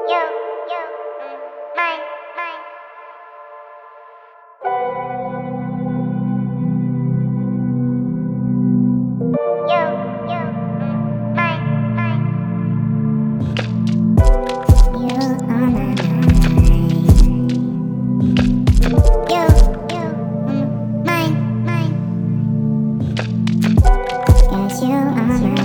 mine, mine. Mine, mine. You on my mind. Mine, mine. Yes, you on my mind.